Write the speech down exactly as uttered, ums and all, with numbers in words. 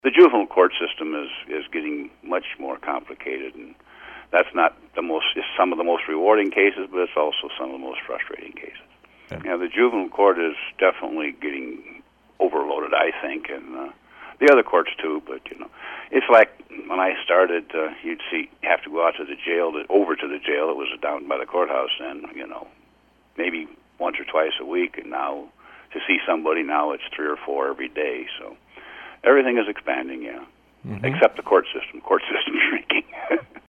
the juvenile court system is is getting much more complicated, and that's not the most. It's some of the most rewarding cases, but it's also some of the most frustrating cases. Okay. You know, the juvenile court is definitely getting overloaded, I think, and uh, the other courts too. But you know, it's like when I started, uh, you'd see have to go out to the jail, to, over to the jail. It was down by the courthouse, and you know, maybe once or twice a week, and now to see somebody now it's three or four every day. So everything is expanding, yeah, Mm-hmm. except the court system. Court system shrinking.